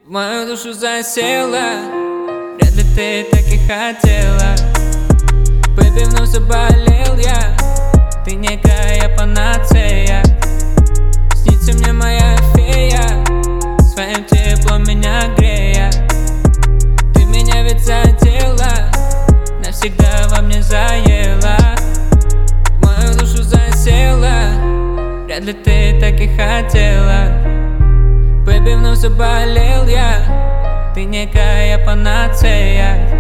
В мою душу засела, вряд ли ты так и хотела. Бэби, вновь заболел я, ты некая панацея. Снится мне моя фея, своим теплом меня грея. Ты меня ведь задела, навсегда во мне заела. В мою душу засела, вряд ли ты так и хотела. Бэби, вновь заболел я, ты некая панацея.